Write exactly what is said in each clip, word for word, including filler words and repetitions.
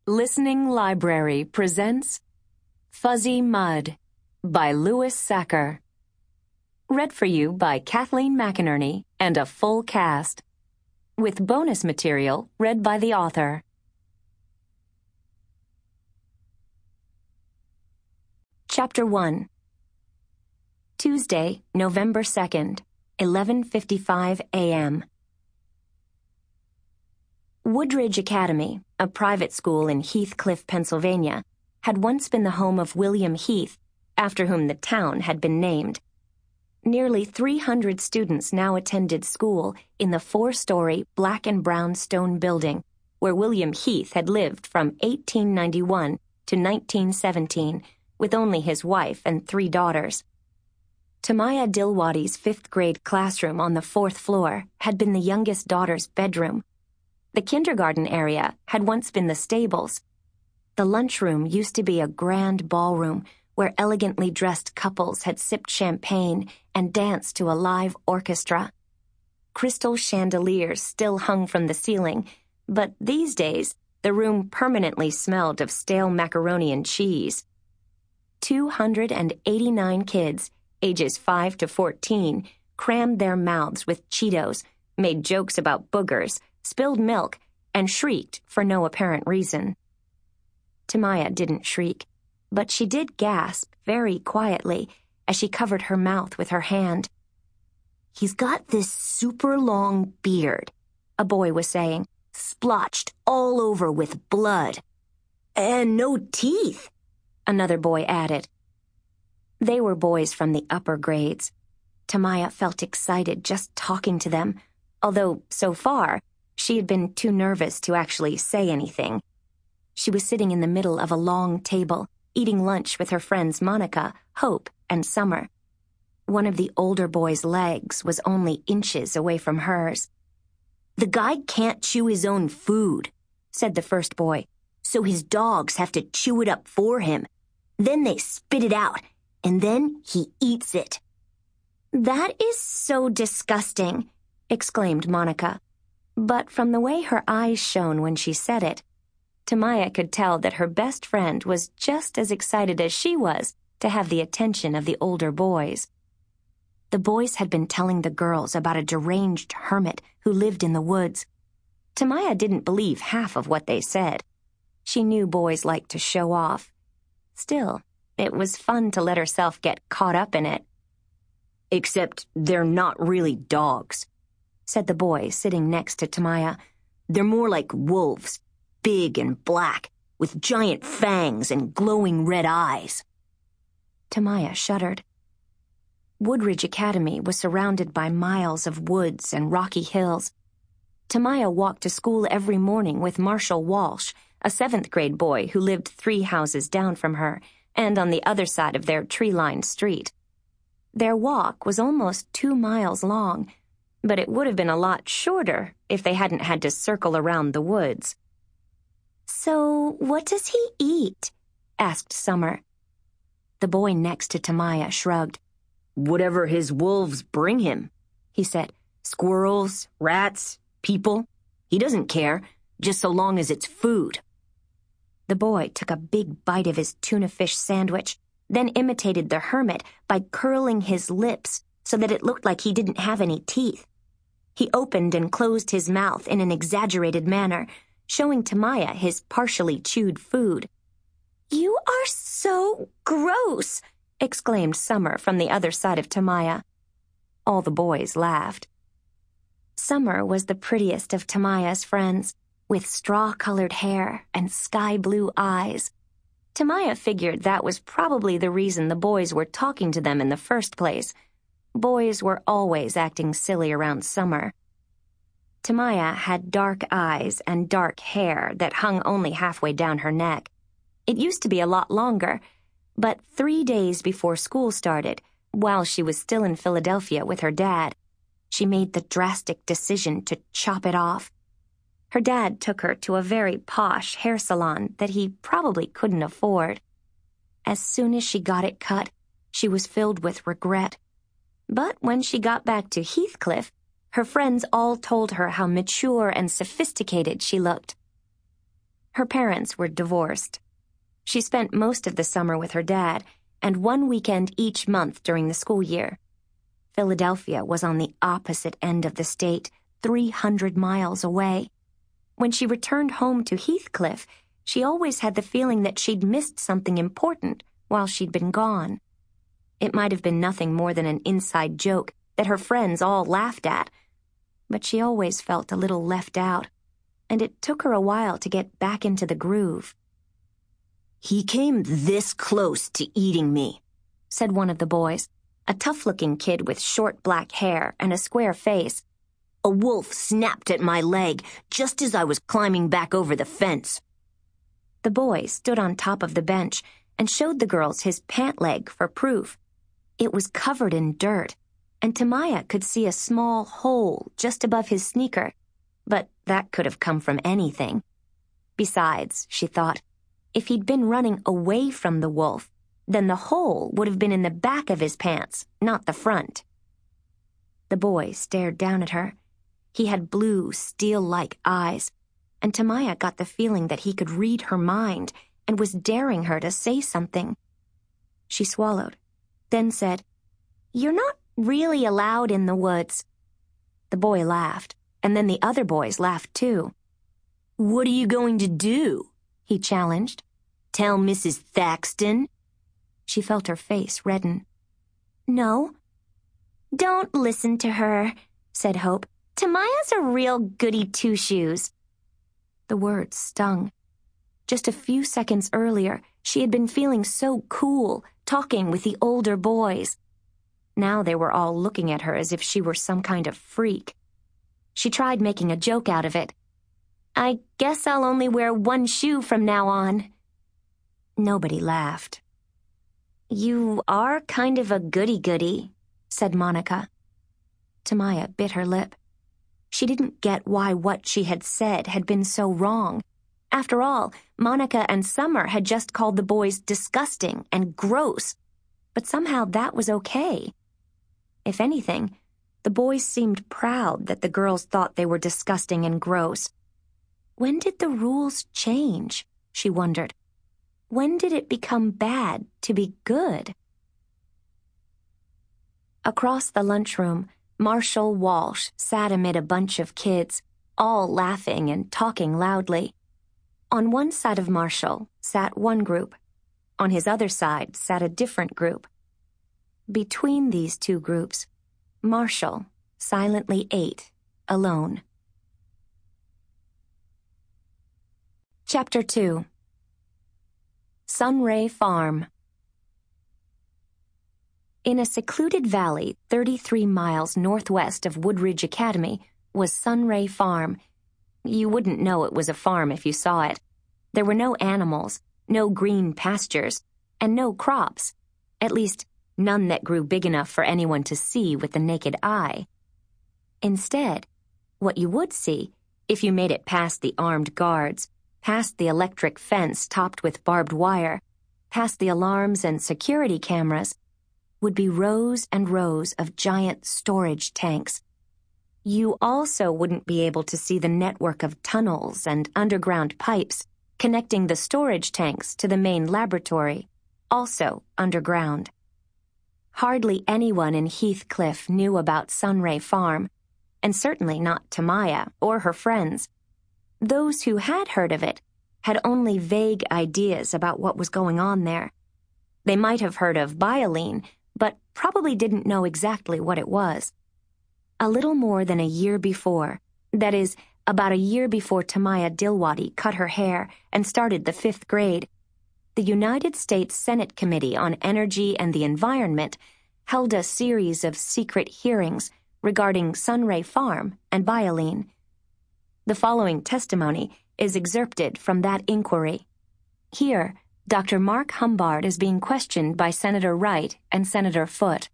Listening Library presents Fuzzy Mud by Louis Sachar. Read for you by Kathleen McInerney and a full cast. With bonus material read by the author. Chapter one. Tuesday, November second, eleven fifty-five a m Woodridge Academy, a private school in Heathcliff, Pennsylvania, had once been the home of William Heath, after whom the town had been named. Nearly three hundred students now attended school in the four-story black and brown stone building where William Heath had lived from eighteen ninety-one to nineteen seventeen with only his wife and three daughters. Tamaya Dilwadi's fifth-grade classroom on the fourth floor had been the youngest daughter's bedroom. The kindergarten area had once been the stables. The lunchroom used to be a grand ballroom where elegantly dressed couples had sipped champagne and danced to a live orchestra. Crystal chandeliers still hung from the ceiling, but these days the room permanently smelled of stale macaroni and cheese. two hundred eighty-nine kids, ages five to fourteen, crammed their mouths with Cheetos, made jokes about boogers, spilled milk, and shrieked for no apparent reason. Tamaya didn't shriek, but she did gasp very quietly as she covered her mouth with her hand. "He's got this super long beard," a boy was saying, "splotched all over with blood. And no teeth," another boy added. They were boys from the upper grades. Tamaya felt excited just talking to them, although, so far, she had been too nervous to actually say anything. She was sitting in the middle of a long table, eating lunch with her friends Monica, Hope, and Summer. One of the older boys' legs was only inches away from hers. "The guy can't chew his own food," said the first boy, "so his dogs have to chew it up for him. Then they spit it out, and then he eats it." "That is so disgusting," exclaimed Monica. But from the way her eyes shone when she said it, Tamaya could tell that her best friend was just as excited as she was to have the attention of the older boys. The boys had been telling the girls about a deranged hermit who lived in the woods. Tamaya didn't believe half of what they said. She knew boys liked to show off. Still, it was fun to let herself get caught up in it. "Except they're not really dogs," said the boy sitting next to Tamaya. "They're more like wolves, big and black, with giant fangs and glowing red eyes." Tamaya shuddered. Woodridge Academy was surrounded by miles of woods and rocky hills. Tamaya walked to school every morning with Marshall Walsh, a seventh-grade boy who lived three houses down from her and on the other side of their tree-lined street. Their walk was almost two miles long, but it would have been a lot shorter if they hadn't had to circle around the woods. "So, what does he eat?" asked Summer. The boy next to Tamaya shrugged. "Whatever his wolves bring him," he said. "Squirrels, rats, people. He doesn't care, just so long as it's food." The boy took a big bite of his tuna fish sandwich, then imitated the hermit by curling his lips so that it looked like he didn't have any teeth. He opened and closed his mouth in an exaggerated manner, showing Tamaya his partially chewed food. "You are so gross!" exclaimed Summer from the other side of Tamaya. All the boys laughed. Summer was the prettiest of Tamaya's friends, with straw-colored hair and sky-blue eyes. Tamaya figured that was probably the reason the boys were talking to them in the first place. Boys were always acting silly around Summer. Tamaya had dark eyes and dark hair that hung only halfway down her neck. It used to be a lot longer, but three days before school started, while she was still in Philadelphia with her dad, she made the drastic decision to chop it off. Her dad took her to a very posh hair salon that he probably couldn't afford. As soon as she got it cut, she was filled with regret. But when she got back to Heathcliff, her friends all told her how mature and sophisticated she looked. Her parents were divorced. She spent most of the summer with her dad, and one weekend each month during the school year. Philadelphia was on the opposite end of the state, three hundred miles away. When she returned home to Heathcliff, she always had the feeling that she'd missed something important while she'd been gone. It might have been nothing more than an inside joke that her friends all laughed at, but she always felt a little left out, and it took her a while to get back into the groove. "He came this close to eating me," said one of the boys, a tough-looking kid with short black hair and a square face. "A wolf snapped at my leg just as I was climbing back over the fence." The boy stood on top of the bench and showed the girls his pant leg for proof. It was covered in dirt, and Tamaya could see a small hole just above his sneaker, but that could have come from anything. Besides, she thought, if he'd been running away from the wolf, then the hole would have been in the back of his pants, not the front. The boy stared down at her. He had blue, steel-like eyes, and Tamaya got the feeling that he could read her mind and was daring her to say something. She swallowed, then said, "You're not really allowed in the woods." The boy laughed, and then the other boys laughed too. "What are you going to do?" he challenged. "Tell Missus Thaxton?" She felt her face redden. "No." "Don't listen to her," said Hope. "Tamaya's a real goody two-shoes." The words stung. Just a few seconds earlier, she had been feeling so cool, talking with the older boys. Now they were all looking at her as if she were some kind of freak. She tried making a joke out of it. "I guess I'll only wear one shoe from now on." Nobody laughed. "You are kind of a goody-goody," said Monica. Tamaya bit her lip. She didn't get why what she had said had been so wrong. After all, Monica and Summer had just called the boys disgusting and gross, but somehow that was okay. If anything, the boys seemed proud that the girls thought they were disgusting and gross. When did the rules change? She wondered. When did it become bad to be good? Across the lunchroom, Marshall Walsh sat amid a bunch of kids, all laughing and talking loudly. On one side of Marshall sat one group. On his other side sat a different group. Between these two groups, Marshall silently ate, alone. Chapter two. Sunray Farm. In a secluded valley thirty-three miles northwest of Woodridge Academy was Sunray Farm. You wouldn't know it was a farm if you saw it. There were no animals, no green pastures, and no crops, at least none that grew big enough for anyone to see with the naked eye. Instead, what you would see, if you made it past the armed guards, past the electric fence topped with barbed wire, past the alarms and security cameras, would be rows and rows of giant storage tanks. You also wouldn't be able to see the network of tunnels and underground pipes connecting the storage tanks to the main laboratory, also underground. Hardly anyone in Heathcliff knew about Sunray Farm, and certainly not Tamaya or her friends. Those who had heard of it had only vague ideas about what was going on there. They might have heard of Bioline, but probably didn't know exactly what it was. A little more than a year before, that is, about a year before Tamaya Dilwadi cut her hair and started the fifth grade, the United States Senate Committee on Energy and the Environment held a series of secret hearings regarding Sunray Farm and Bioline. The following testimony is excerpted from that inquiry. Here, Doctor Mark Humbard is being questioned by Senator Wright and Senator Foote.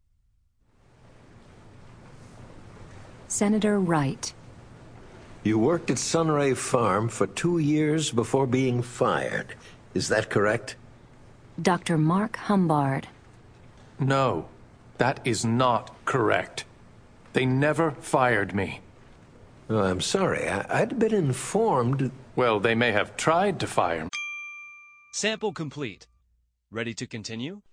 Senator Wright. You worked at Sunray Farm for two years before being fired. Is that correct? Doctor Mark Humbard. No, that is not correct. They never fired me. Oh, I'm sorry. I- I'd been informed Well, they may have tried to fire me. Sample complete. Ready to continue?